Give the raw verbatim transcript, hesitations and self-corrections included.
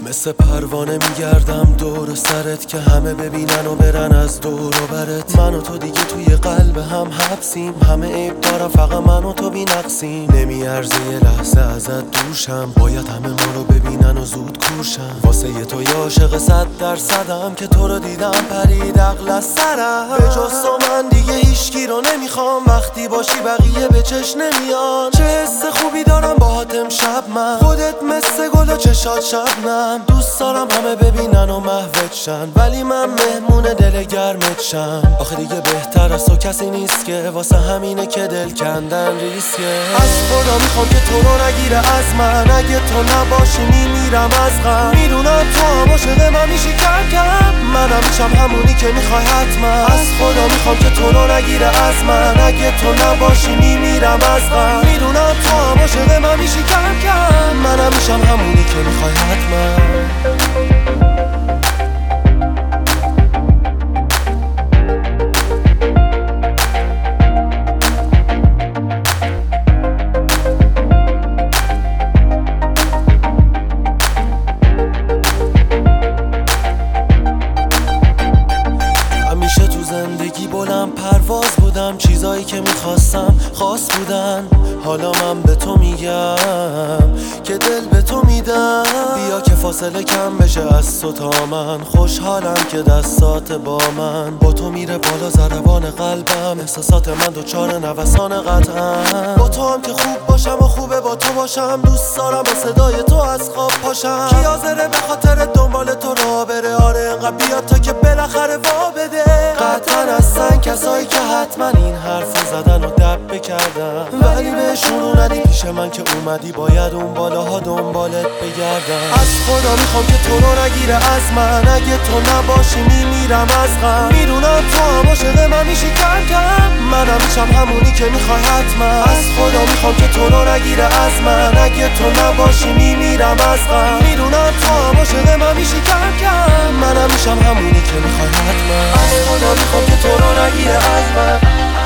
مثل پروانه میگردم دور سرت که همه ببینن و برن از دور و برت. من و تو دیگه توی قلب هم حبسیم، همه عیب دارم فقط من و تو بی نقصیم. نمیارزه یه لحظه ازت دوشم، باید همه ما رو ببینن و زود کورشم. واسه یه تو یه عاشق صد درصدم که تو رو دیدم پرید عقل از سرم. به جز تو من دیگه هیچکی رو نمیخوام، وقتی باشی بقیه به چش نمیان. چه حس خوبی دارم باهات امشب من، خودت مثل گل و چشات شبنم. دوست دارم همه ببینن و محوت شن، ولی من مهمون دل گرمت شم. آخه دیگه بهتر از تو کسی نیست که واسه همینه که دل کندن ریسکه. از خدا میخوام که تو رو نگیره از من، اگه تو نباشی میمیرم از غم. میدونم تو هم عاشق من میشی کم کم، منم میشم همونی که میخوای حتما. از خدا میخوام که تو رو نگیره از من، اگه تو نباشی میمیرم از غم. میدونم تو هم عاشق من میشی کم کم، منم میشم همونی که میخوای حتما. زندگی بلند پرواز بودم، چیزایی که میخواستم خاص بودن. حالا من به تو میگم که دل به تو میدم. بیا که فاصله کم بشه از تو تا من، خوشحالم که دستات با من. با تو میره بالا ضربان قلبم، احساسات من دوچار نوسان قطعم. با تو هم که خوب باشم و خوبه با تو باشم، دوست دارم با صدای تو از خواب پاشم. کی حاضره به خاطر دنبال تو راه بره؟ آره انقدر بیاد تا که بالاخره وا بده. قطعا هستن کسایی که حتما این حرفو زدن و دب بکردن، ولی بهشون رو ندی پیش من که اومدی باید اون بالاها دنبالت بگردم. از خدا میخوام که تو رو نگیره از من، اگه تو نباشی میمیرم از غم. میدونم تو هم عاشق من میشی کم کم، منم میشم همونی که میخوای حتما. از خدا میخوام که تو رو نگیره از من، اگه تو نباشی میمیرم از غم. میدونم تو هم عاشق من میشی کم کم، منم میشم همونی که میخوای حتما. از خدا میخوام که تو رو نگیره از من.